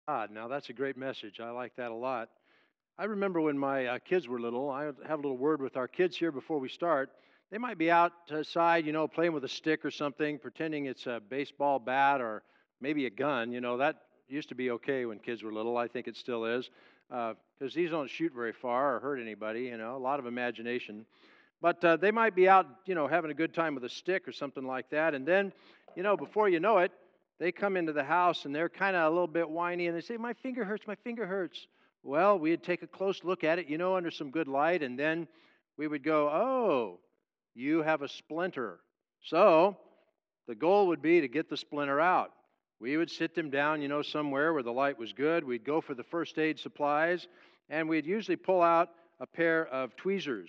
God, now that's a great message. I like that a lot. I remember when my kids were little, I would have a little word with our kids here before we start. They might be outside, playing with a stick or something, pretending it's a baseball bat or maybe a gun. That used to be okay when kids were little. I think it still is, because these don't shoot very far or hurt anybody, a lot of imagination. But they might be out, having a good time with a stick or something like that. And then, before you know it, they come into the house and they're kind of a little bit whiny and they say, "My finger hurts, my finger hurts." Well, we'd take a close look at it, under some good light, and then we would go, "Oh, you have a splinter." So the goal would be to get the splinter out. We would sit them down, somewhere where the light was good. We'd go for the first aid supplies, and we'd usually pull out a pair of tweezers,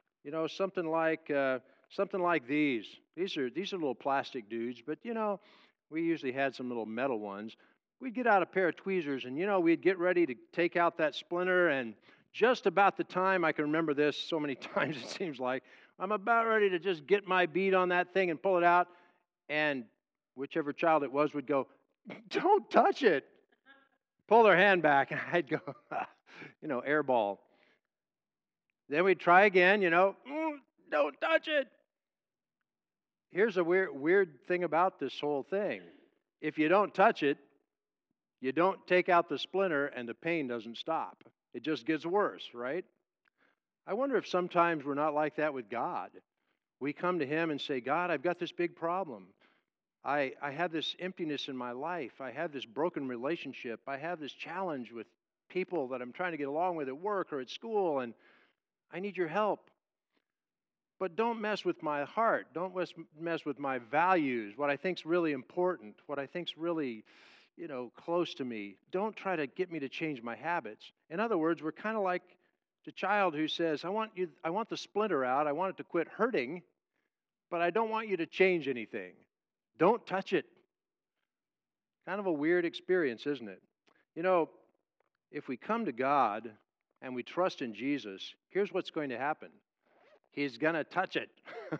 something like these. These are little plastic dudes, but we usually had some little metal ones. We'd get out a pair of tweezers, and we'd get ready to take out that splinter. And just about the time, I can remember this so many times it seems like, I'm about ready to just get my bead on that thing and pull it out, and whichever child it was would go, "Don't touch it." Pull their hand back, and I'd go, airball. Then we'd try again, "Don't touch it." Here's a weird thing about this whole thing. If you don't touch it, you don't take out the splinter and the pain doesn't stop. It just gets worse, right? I wonder if sometimes we're not like that with God. We come to Him and say, "God, I've got this big problem. I have this emptiness in my life. I have this broken relationship. I have this challenge with people that I'm trying to get along with at work or at school, and I need your help. But don't mess with my heart. Don't mess with my values, what I think's really important, what I think's really, close to me. Don't try to get me to change my habits." In other words, we're kind of like the child who says, I want the splinter out. I want it to quit hurting, but I don't want you to change anything. Don't touch it. Kind of a weird experience, isn't it? You know, if we come to God and we trust in Jesus, here's what's going to happen. He's going to touch it.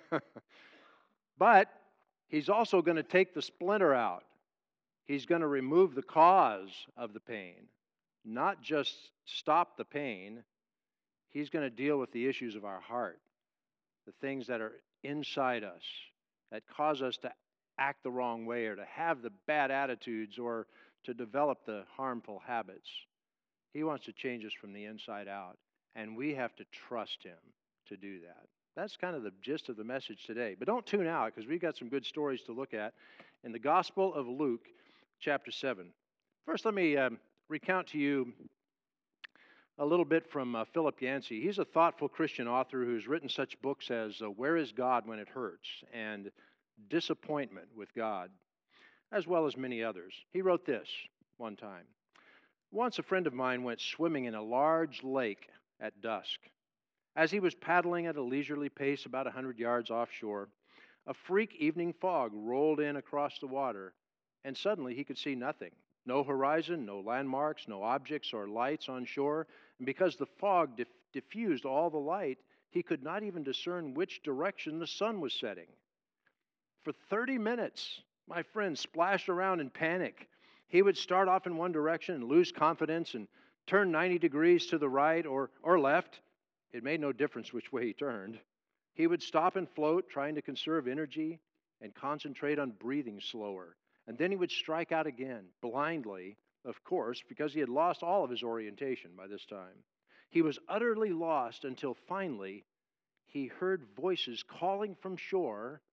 But He's also going to take the splinter out. He's going to remove the cause of the pain, not just stop the pain. He's going to deal with the issues of our heart, the things that are inside us that cause us to act the wrong way or to have the bad attitudes or to develop the harmful habits. He wants to change us from the inside out, and we have to trust Him to do that. That's kind of the gist of the message today. But don't tune out, because we've got some good stories to look at in the Gospel of Luke, chapter 7. First, let me recount to you a little bit from Philip Yancey. He's a thoughtful Christian author who's written such books as Where is God When It Hurts and Disappointment with God, as well as many others. He wrote this one time. Once a friend of mine went swimming in a large lake at dusk. As he was paddling at a leisurely pace about 100 yards offshore, a freak evening fog rolled in across the water, and suddenly he could see nothing. No horizon, no landmarks, no objects or lights on shore, and because the fog diffused all the light, he could not even discern which direction the sun was setting. For 30 minutes, my friend splashed around in panic. He would start off in one direction and lose confidence and turn 90 degrees to the right or left. It made no difference which way he turned. He would stop and float, trying to conserve energy and concentrate on breathing slower. And then he would strike out again, blindly, of course, because he had lost all of his orientation by this time. He was utterly lost until finally he heard voices calling from shore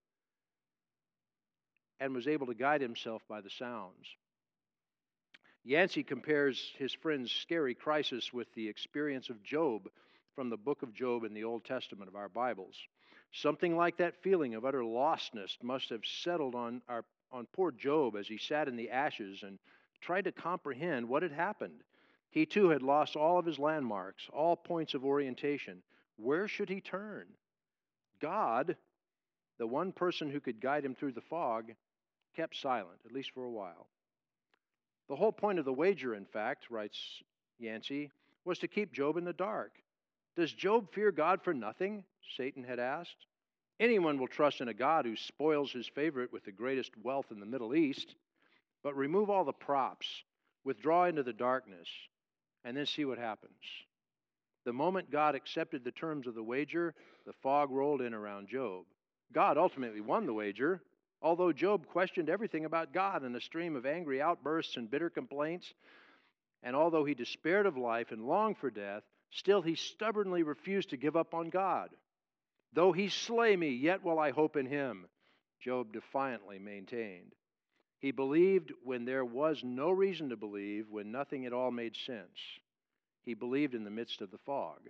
and was able to guide himself by the sounds. Yancey compares his friend's scary crisis with the experience of Job from the book of Job in the Old Testament of our Bibles. Something like that feeling of utter lostness must have settled on poor Job as he sat in the ashes and tried to comprehend what had happened. He too had lost all of his landmarks, all points of orientation. Where should he turn? God, the one person who could guide him through the fog, kept silent, at least for a while. The whole point of the wager, in fact, writes Yancey, was to keep Job in the dark. Does Job fear God for nothing? Satan had asked. Anyone will trust in a God who spoils his favorite with the greatest wealth in the Middle East, but remove all the props. withdraw into the darkness, and then see what happens. The moment God accepted the terms of the wager, the fog rolled in around Job. God ultimately won the wager, although Job questioned everything about God in a stream of angry outbursts and bitter complaints. And although he despaired of life and longed for death, still he stubbornly refused to give up on God. Though he slay me, yet will I hope in him, Job defiantly maintained. He believed when there was no reason to believe, when nothing at all made sense. He believed in the midst of the fog.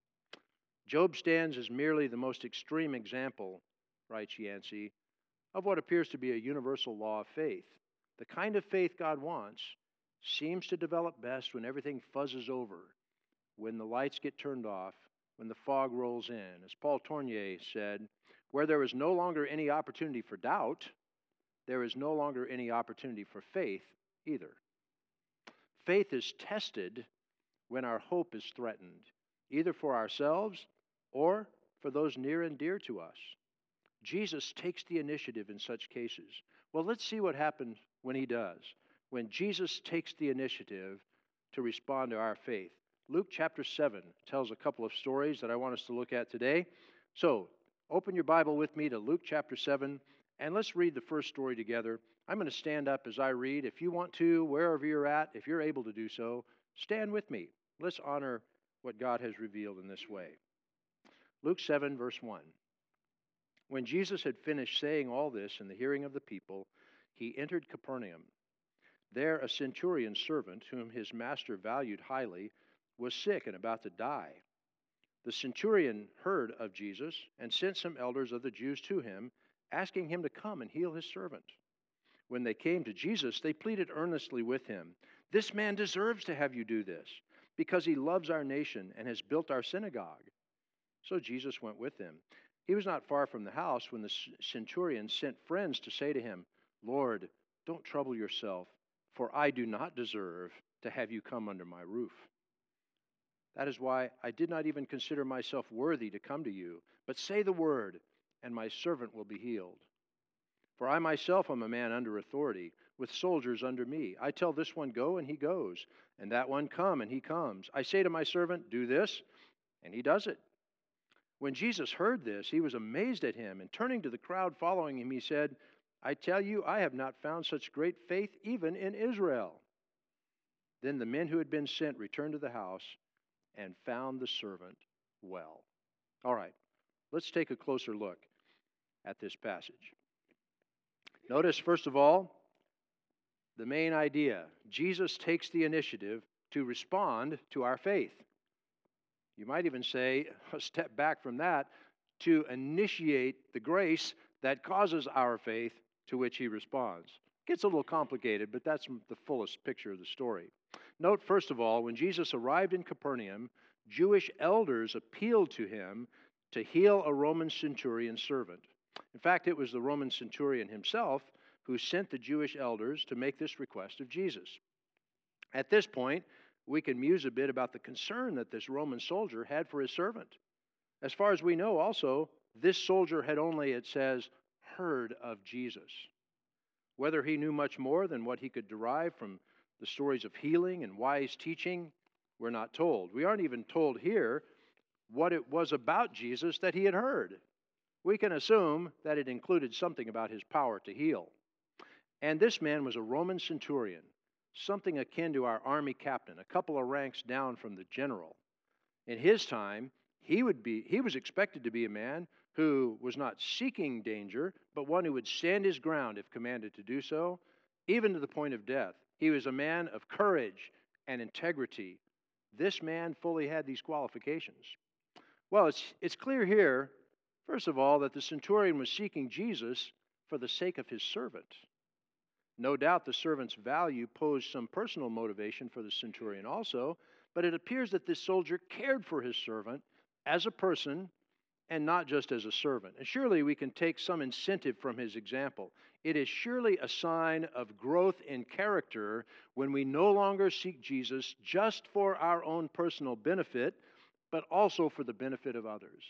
Job stands as merely the most extreme example, writes Yancey, of what appears to be a universal law of faith. The kind of faith God wants seems to develop best when everything fuzzes over, when the lights get turned off, when the fog rolls in. As Paul Tournier said, where there is no longer any opportunity for doubt, there is no longer any opportunity for faith either. Faith is tested when our hope is threatened, either for ourselves or for those near and dear to us. Jesus takes the initiative in such cases. Well, let's see what happens when he does, when Jesus takes the initiative to respond to our faith. Luke chapter 7 tells a couple of stories that I want us to look at today. So, open your Bible with me to Luke chapter 7, and let's read the first story together. I'm going to stand up as I read. If you want to, wherever you're at, if you're able to do so, stand with me. Let's honor what God has revealed in this way. Luke 7, verse 1. When Jesus had finished saying all this in the hearing of the people, he entered Capernaum. There a centurion's servant, whom his master valued highly, was sick and about to die. The centurion heard of Jesus and sent some elders of the Jews to him, asking him to come and heal his servant. When they came to Jesus, they pleaded earnestly with him, "This man deserves to have you do this, because he loves our nation and has built our synagogue." So Jesus went with them. He was not far from the house when the centurion sent friends to say to him, "Lord, don't trouble yourself, for I do not deserve to have you come under my roof. That is why I did not even consider myself worthy to come to you, but say the word, and my servant will be healed. For I myself am a man under authority, with soldiers under me. I tell this one, go, and he goes, and that one, come, and he comes. I say to my servant, do this, and he does it." When Jesus heard this, he was amazed at him, and turning to the crowd following him, he said, "I tell you, I have not found such great faith even in Israel." Then the men who had been sent returned to the house and found the servant well. All right, let's take a closer look at this passage. Notice, first of all, the main idea. Jesus takes the initiative to respond to our faith. You might even say, a step back from that, to initiate the grace that causes our faith, to which he responds. It gets a little complicated, but that's the fullest picture of the story. Note, first of all, when Jesus arrived in Capernaum, Jewish elders appealed to him to heal a Roman centurion servant. In fact, it was the Roman centurion himself who sent the Jewish elders to make this request of Jesus. At this point, we can muse a bit about the concern that this Roman soldier had for his servant. As far as we know, also, this soldier had only, it says, heard of Jesus. Whether he knew much more than what he could derive from the stories of healing and wise teaching, we're not told. We aren't even told here what it was about Jesus that he had heard. We can assume that it included something about his power to heal. And this man was a Roman centurion, something akin to our army captain, a couple of ranks down from the general. In his time, he was expected to be a man who was not seeking danger, but one who would stand his ground if commanded to do so, even to the point of death. He was a man of courage and integrity. This man fully had these qualifications. Well, it's clear here, first of all, that the centurion was seeking Jesus for the sake of his servant. No doubt the servant's value posed some personal motivation for the centurion also, but it appears that this soldier cared for his servant as a person and not just as a servant. And surely we can take some incentive from his example. It is surely a sign of growth in character when we no longer seek Jesus just for our own personal benefit, but also for the benefit of others.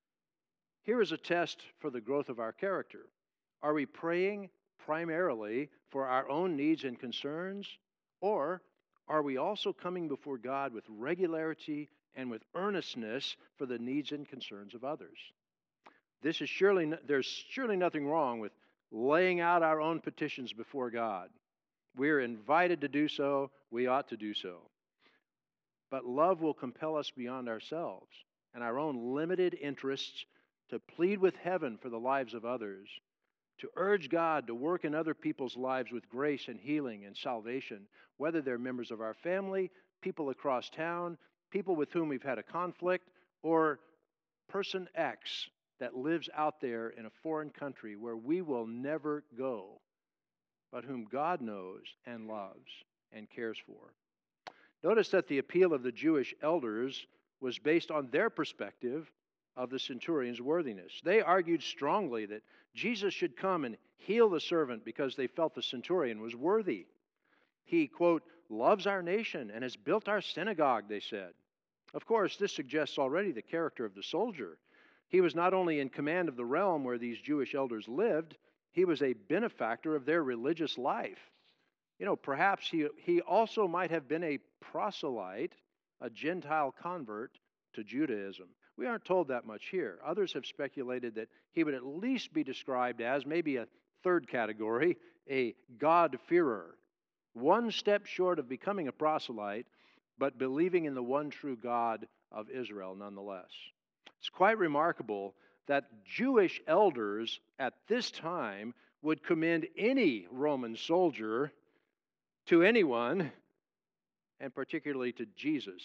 Here is a test for the growth of our character. Are we praying primarily for our own needs and concerns, or are we also coming before God with regularity and with earnestness for the needs and concerns of others? There's surely nothing wrong with laying out our own petitions before God. We're invited to do so. We ought to do so. But love will compel us beyond ourselves and our own limited interests to plead with heaven for the lives of others, to urge God to work in other people's lives with grace and healing and salvation, whether they're members of our family, people across town, people with whom we've had a conflict, or person X that lives out there in a foreign country where we will never go, but whom God knows and loves and cares for. Notice that the appeal of the Jewish elders was based on their perspective of the centurion's worthiness. They argued strongly that Jesus should come and heal the servant because they felt the centurion was worthy. He, quote, loves our nation and has built our synagogue, they said. Of course, this suggests already the character of the soldier. He was not only in command of the realm where these Jewish elders lived, he was a benefactor of their religious life. Perhaps he also might have been a proselyte, a Gentile convert to Judaism. We aren't told that much here. Others have speculated that he would at least be described as maybe a third category, a God-fearer, one step short of becoming a proselyte, but believing in the one true God of Israel nonetheless. It's quite remarkable that Jewish elders at this time would commend any Roman soldier to anyone, and particularly to Jesus.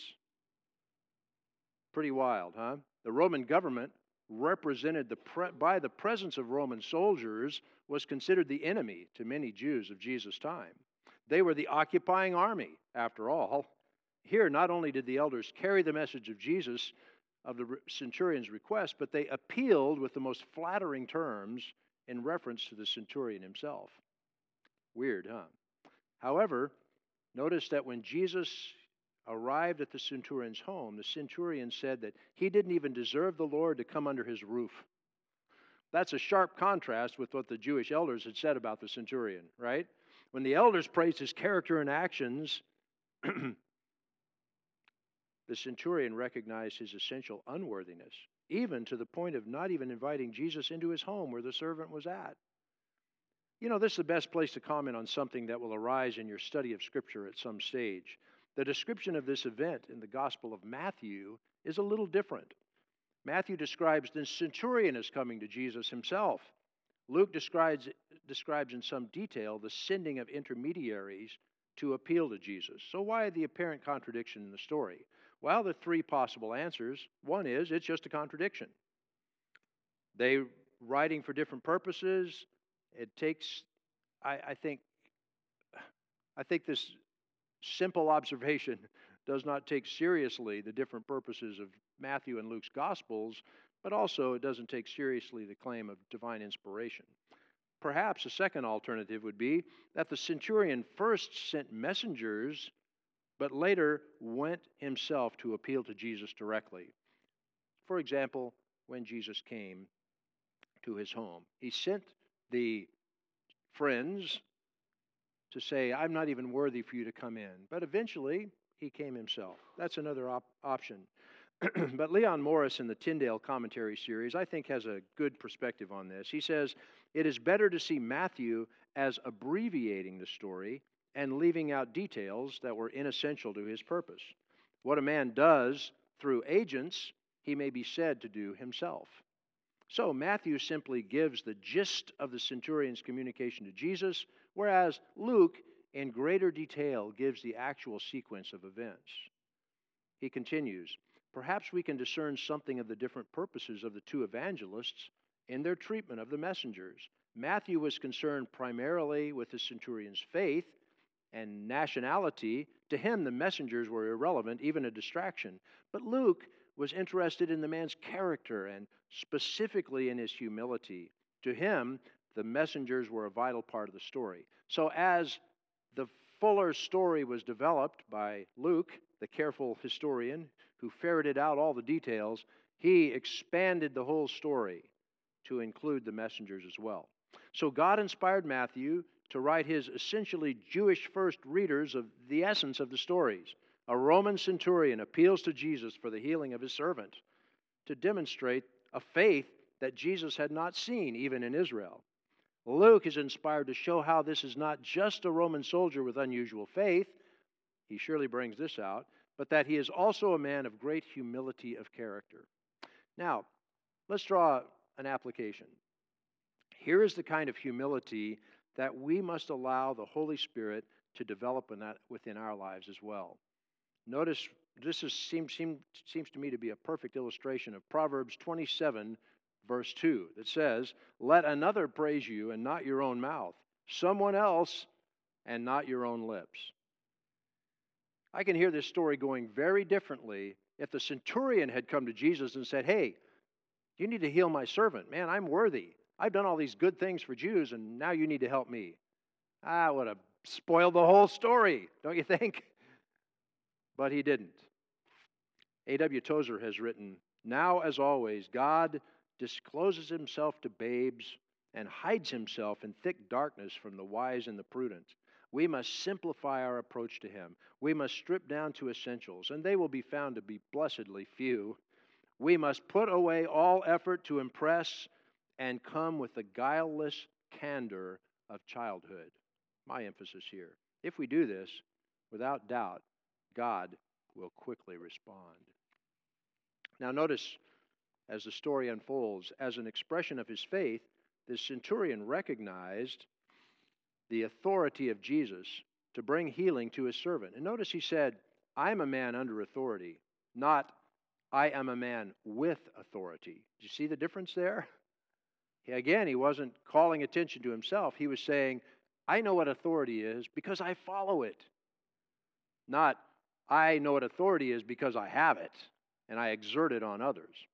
Pretty wild, huh? The Roman government, represented by the presence of Roman soldiers, was considered the enemy to many Jews of Jesus' time. They were the occupying army, after all. Here, not only did the elders carry the message of Jesus, of the centurion's request, but they appealed with the most flattering terms in reference to the centurion himself. Weird, huh? However, notice that when Jesus arrived at the centurion's home, the centurion said that he didn't even deserve the Lord to come under his roof. That's a sharp contrast with what the Jewish elders had said about the centurion, right? When the elders praised his character and actions, the centurion recognized his essential unworthiness, even to the point of not even inviting Jesus into his home where the servant was at. This is the best place to comment on something that will arise in your study of Scripture at some stage. The description of this event in the Gospel of Matthew is a little different. Matthew describes the centurion as coming to Jesus himself. Luke describes in some detail the sending of intermediaries to appeal to Jesus. So why the apparent contradiction in the story? Well, the three possible answers. One is it's just a contradiction. They writing for different purposes. It takes, I think this simple observation does not take seriously the different purposes of Matthew and Luke's Gospels, but also it doesn't take seriously the claim of divine inspiration. Perhaps a second alternative would be that the centurion first sent messengers, but later went himself to appeal to Jesus directly. For example, when Jesus came to his home, he sent the friends to say, I'm not even worthy for you to come in. But eventually, he came himself. That's another option. But Leon Morris in the Tyndale Commentary series, I think, has a good perspective on this. He says, it is better to see Matthew as abbreviating the story and leaving out details that were inessential to his purpose. What a man does through agents, he may be said to do himself. So Matthew simply gives the gist of the centurion's communication to Jesus, whereas Luke, in greater detail, gives the actual sequence of events. He continues, perhaps we can discern something of the different purposes of the two evangelists in their treatment of the messengers. Matthew was concerned primarily with the centurion's faith and nationality. To him, the messengers were irrelevant, even a distraction. But Luke was interested in the man's character and specifically in his humility. To him, the messengers were a vital part of the story. So as the fuller story was developed by Luke, the careful historian who ferreted out all the details, he expanded the whole story to include the messengers as well. So God inspired Matthew to write his essentially Jewish first readers of the essence of the stories. A Roman centurion appeals to Jesus for the healing of his servant to demonstrate a faith that Jesus had not seen even in Israel. Luke is inspired to show how this is not just a Roman soldier with unusual faith, he surely brings this out, but that he is also a man of great humility of character. Now, let's draw an application. Here is the kind of humility that we must allow the Holy Spirit to develop within our lives as well. Notice seems to me to be a perfect illustration of Proverbs 27, verse 2, that says, "Let another praise you and not your own mouth, someone else and not your own lips." I can hear this story going very differently if the centurion had come to Jesus and said, "Hey, you need to heal my servant. Man, I'm worthy. I've done all these good things for Jews, and now you need to help me." I would have spoiled the whole story, don't you think? But he didn't. A.W. Tozer has written, "Now, as always, God discloses himself to babes and hides himself in thick darkness from the wise and the prudent. We must simplify our approach to him. We must strip down to essentials, and they will be found to be blessedly few. We must put away all effort to impress and come with the guileless candor of childhood." My emphasis here. If we do this, without doubt, God will quickly respond. Now notice, as the story unfolds, as an expression of his faith, the centurion recognized the authority of Jesus to bring healing to his servant. And notice he said, "I'm a man under authority," not "I am a man with authority." Do you see the difference there? Again, he wasn't calling attention to himself. He was saying, "I know what authority is because I follow it." Not, "I know what authority is because I have it and I exert it on others."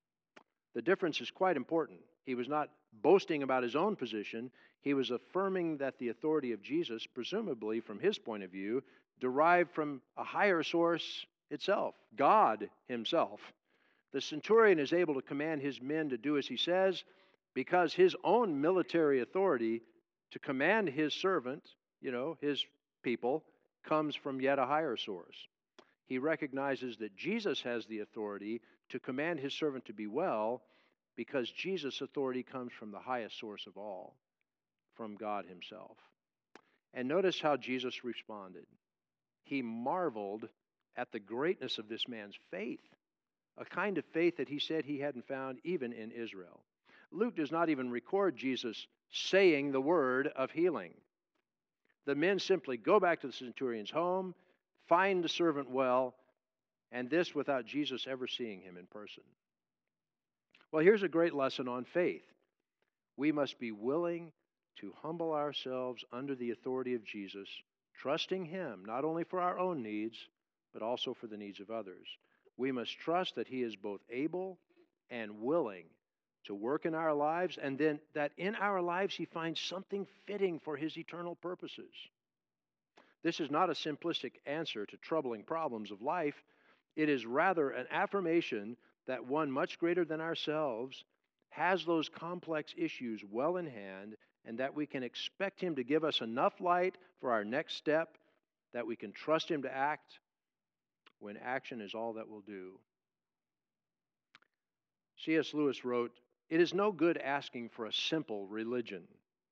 The difference is quite important. He was not boasting about his own position. He was affirming that the authority of Jesus, presumably from his point of view, derived from a higher source itself, God himself. The centurion is able to command his men to do as he says because his own military authority to command his servant, his people, comes from yet a higher source. He recognizes that Jesus has the authority to command his servant to be well because Jesus' authority comes from the highest source of all, from God himself. And notice how Jesus responded. He marveled at the greatness of this man's faith, a kind of faith that he said he hadn't found even in Israel. Luke does not even record Jesus saying the word of healing. The men simply go back to the centurion's home, find the servant well, and this without Jesus ever seeing him in person. Well, here's a great lesson on faith. We must be willing to humble ourselves under the authority of Jesus, trusting him not only for our own needs, but also for the needs of others. We must trust that he is both able and willing to work in our lives, and then that in our lives he finds something fitting for his eternal purposes. This is not a simplistic answer to troubling problems of life. It is rather an affirmation that one much greater than ourselves has those complex issues well in hand, and that we can expect him to give us enough light for our next step, that we can trust him to act when action is all that will do. C.S. Lewis wrote, "It is no good asking for a simple religion."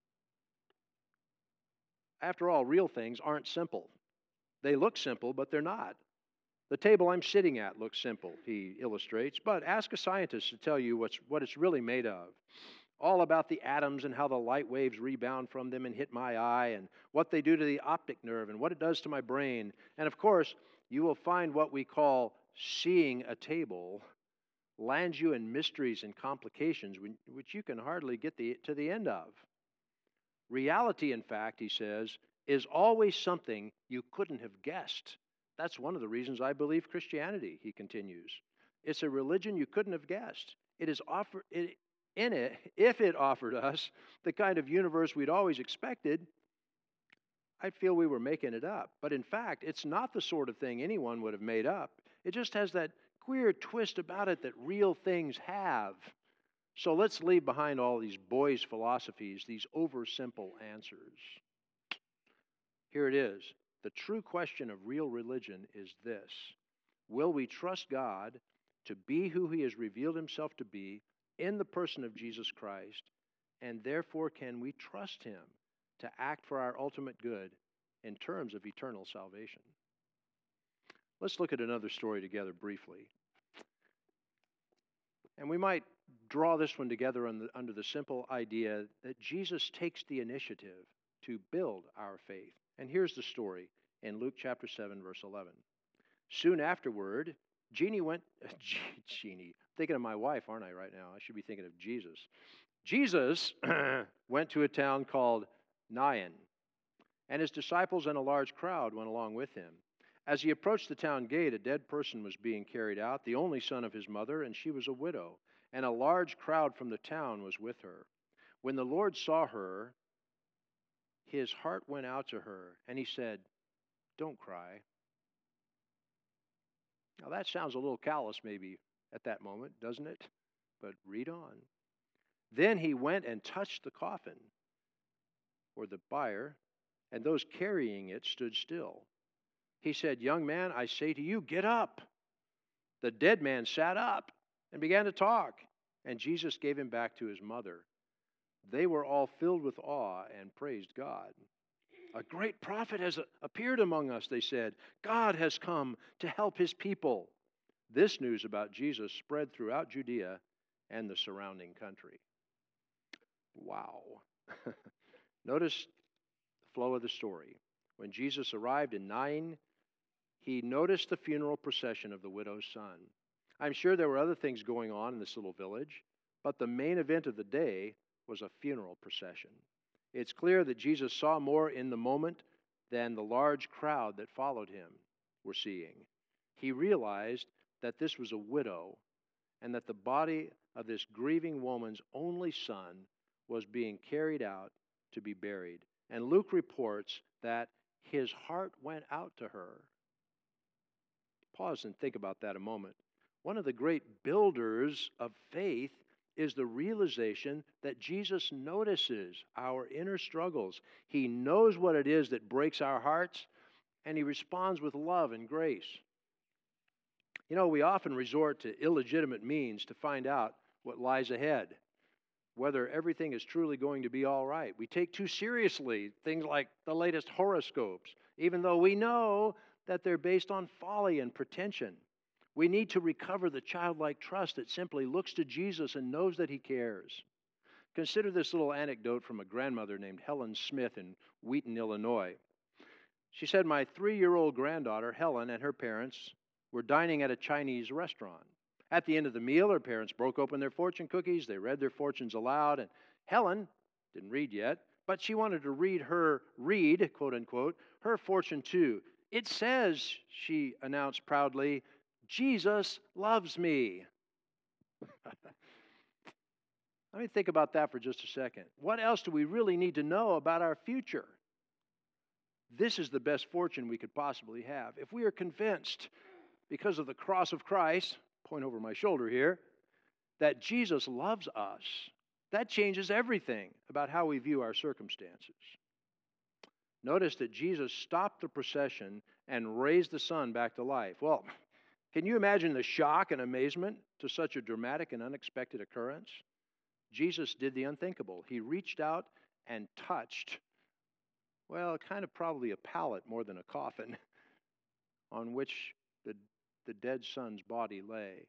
After all, real things aren't simple. They look simple, but they're not. The table I'm sitting at looks simple, he illustrates, but ask a scientist to tell you what it's really made of. All about the atoms and how the light waves rebound from them and hit my eye, and what they do to the optic nerve and what it does to my brain. And of course, you will find what we call seeing a table lands you in mysteries and complications which you can hardly get to the end of. Reality, in fact, he says, is always something you couldn't have guessed. That's one of the reasons I believe Christianity, he continues. It's a religion you couldn't have guessed. If it offered us the kind of universe we'd always expected, I'd feel we were making it up. But in fact, it's not the sort of thing anyone would have made up. It just has that queer twist about it that real things have. So let's leave behind all these boys' philosophies, these oversimple answers. Here it is. The true question of real religion is this: will we trust God to be who He has revealed Himself to be in the person of Jesus Christ, and therefore can we trust Him to act for our ultimate good in terms of eternal salvation? Let's look at another story together briefly. And we might draw this one together under the simple idea that Jesus takes the initiative to build our faith. And here's the story in Luke chapter 7, verse 11. Soon afterward, Jeannie, thinking of my wife, aren't I, right now? I should be thinking of Jesus. Jesus went to a town called Nain, and his disciples and a large crowd went along with him. As he approached the town gate, a dead person was being carried out, the only son of his mother, and she was a widow, and a large crowd from the town was with her. When the Lord saw her, his heart went out to her, and he said, "Don't cry." Now that sounds a little callous maybe at that moment, doesn't it? But read on. Then he went and touched the coffin, or the bier, and those carrying it stood still. He said, "Young man, I say to you, get up." The dead man sat up and began to talk, and Jesus gave him back to his mother. They were all filled with awe and praised God. "A great prophet has appeared among us," they said. "God has come to help His people." This news about Jesus spread throughout Judea and the surrounding country. Wow. Notice the flow of the story. When Jesus arrived in Nain, he noticed the funeral procession of the widow's son. I'm sure there were other things going on in this little village, but the main event of the day was a funeral procession. It's clear that Jesus saw more in the moment than the large crowd that followed him were seeing. He realized that this was a widow and that the body of this grieving woman's only son was being carried out to be buried. And Luke reports that his heart went out to her. Pause and think about that a moment. One of the great builders of faith is the realization that Jesus notices our inner struggles. He knows what it is that breaks our hearts, and He responds with love and grace. You know, we often resort to illegitimate means to find out what lies ahead, whether everything is truly going to be all right. We take too seriously things like the latest horoscopes, even though we know that they're based on folly and pretension. We need to recover the childlike trust that simply looks to Jesus and knows that He cares. Consider this little anecdote from a grandmother named Helen Smith in Wheaton, Illinois. She said, "My 3-year-old granddaughter, Helen, and her parents were dining at a Chinese restaurant. At the end of the meal, her parents broke open their fortune cookies. They read their fortunes aloud, and Helen didn't read yet, but she wanted to read, quote unquote, her fortune too. It says," she announced proudly, "Jesus loves me." Let me think about that for just a second. What else do we really need to know about our future? This is the best fortune we could possibly have. If we are convinced, because of the cross of Christ, point over my shoulder here, that Jesus loves us, that changes everything about how we view our circumstances. Notice that Jesus stopped the procession and raised the son back to life. Well, can you imagine the shock and amazement to such a dramatic and unexpected occurrence? Jesus did the unthinkable. He reached out and touched, well, kind of probably a pallet more than a coffin, on which the dead son's body lay.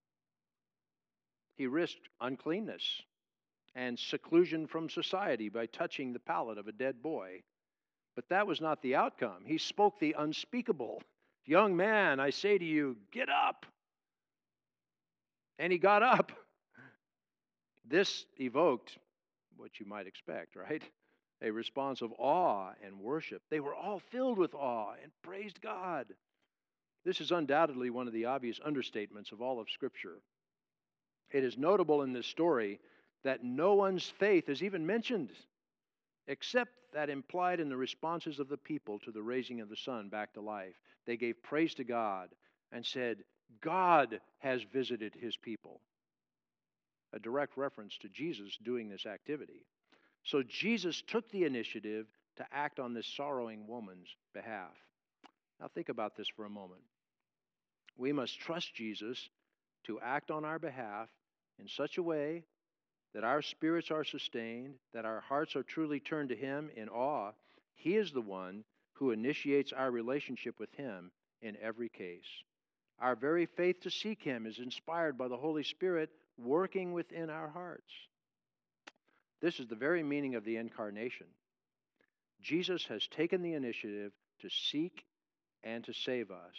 He risked uncleanness and seclusion from society by touching the pallet of a dead boy. But that was not the outcome. He spoke the unspeakable. "Young man, I say to you, get up." And he got up. This evoked what you might expect, right? A response of awe and worship. They were all filled with awe and praised God. This is undoubtedly one of the obvious understatements of all of Scripture. It is notable in this story that no one's faith is even mentioned, except that implied in the responses of the people to the raising of the son back to life. They gave praise to God and said, "God has visited His people." A direct reference to Jesus doing this activity. So Jesus took the initiative to act on this sorrowing woman's behalf. Now think about this for a moment. We must trust Jesus to act on our behalf in such a way that our spirits are sustained, that our hearts are truly turned to Him in awe. He is the one who initiates our relationship with Him in every case. Our very faith to seek Him is inspired by the Holy Spirit working within our hearts. This is the very meaning of the incarnation. Jesus has taken the initiative to seek and to save us,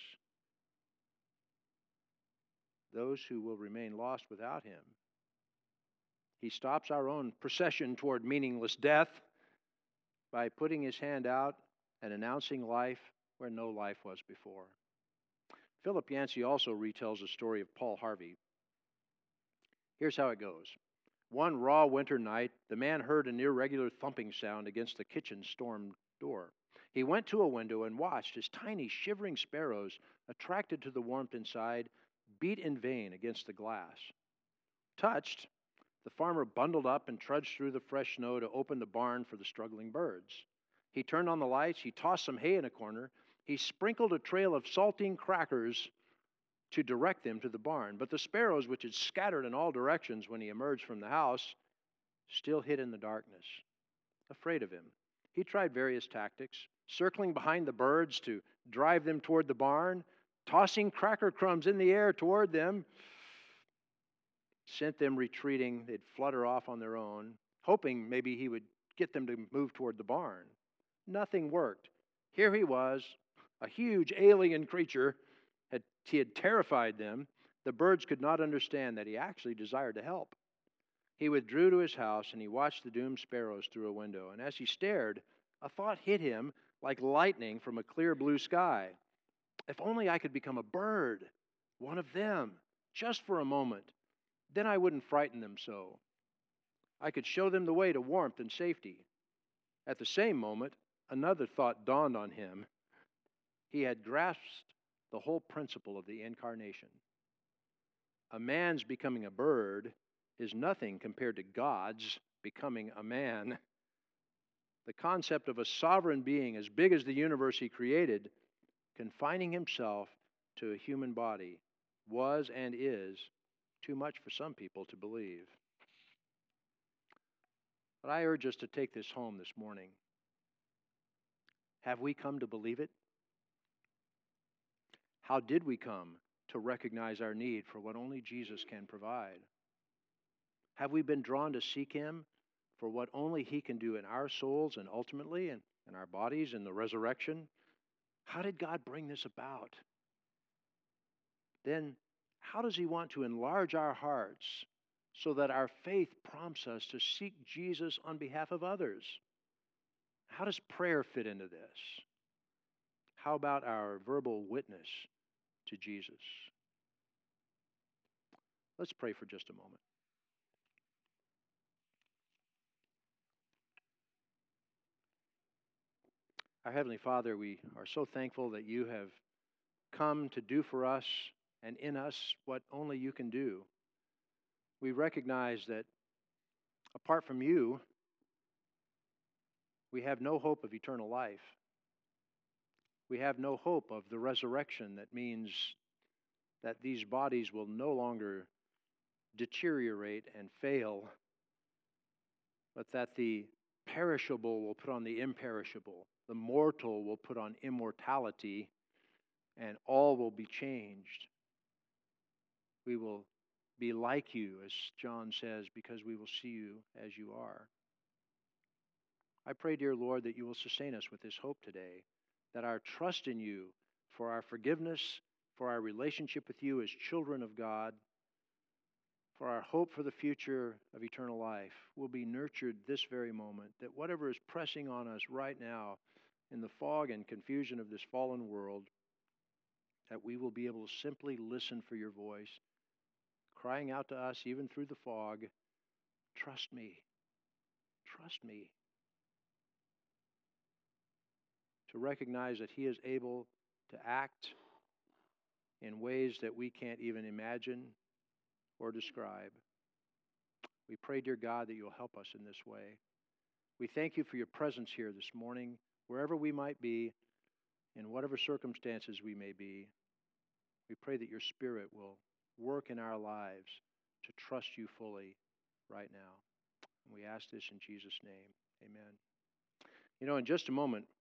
those who will remain lost without Him. He stops our own procession toward meaningless death by putting His hand out and announcing life where no life was before. Philip Yancey also retells the story of Paul Harvey. Here's how it goes. One raw winter night, the man heard an irregular thumping sound against the kitchen storm door. He went to a window and watched as tiny, shivering sparrows, attracted to the warmth inside, beat in vain against the glass. Touched, the farmer bundled up and trudged through the fresh snow to open the barn for the struggling birds. He turned on the lights, he tossed some hay in a corner, he sprinkled a trail of saltine crackers to direct them to the barn. But the sparrows, which had scattered in all directions when he emerged from the house, still hid in the darkness, afraid of him. He tried various tactics, circling behind the birds to drive them toward the barn, tossing cracker crumbs in the air toward them, sent them retreating. They'd flutter off on their own, hoping maybe he would get them to move toward the barn. Nothing worked. Here he was, a huge alien creature. He had terrified them. The birds could not understand that he actually desired to help. He withdrew to his house and he watched the doomed sparrows through a window. And as he stared, a thought hit him like lightning from a clear blue sky. If only I could become a bird, one of them, just for a moment. Then I wouldn't frighten them so. I could show them the way to warmth and safety. At the same moment, another thought dawned on him. He had grasped the whole principle of the incarnation. A man's becoming a bird is nothing compared to God's becoming a man. The concept of a sovereign being as big as the universe He created, confining Himself to a human body, was and is too much for some people to believe. But I urge us to take this home this morning. Have we come to believe it? How did we come to recognize our need for what only Jesus can provide? Have we been drawn to seek Him for what only He can do in our souls and ultimately in our bodies in the resurrection? How did God bring this about? Then, how does He want to enlarge our hearts so that our faith prompts us to seek Jesus on behalf of others? How does prayer fit into this? How about our verbal witness to Jesus? Let's pray for just a moment. Our Heavenly Father, we are so thankful that You have come to do for us and in us what only You can do. We recognize that apart from You, we have no hope of eternal life. We have no hope of the resurrection that means that these bodies will no longer deteriorate and fail, but that the perishable will put on the imperishable, the mortal will put on immortality, and all will be changed. We will be like You, as John says, because we will see You as You are. I pray, dear Lord, that You will sustain us with this hope today, that our trust in You for our forgiveness, for our relationship with You as children of God, for our hope for the future of eternal life will be nurtured this very moment, that whatever is pressing on us right now in the fog and confusion of this fallen world, that we will be able to simply listen for Your voice, crying out to us even through the fog, trust me, trust me. To recognize that He is able to act in ways that we can't even imagine or describe. We pray, dear God, that You'll help us in this way. We thank you for your presence here this morning, wherever we might be, in whatever circumstances we may be. We pray that your Spirit will work in our lives to trust you fully right now. And we ask this in Jesus' name. Amen. In just a moment,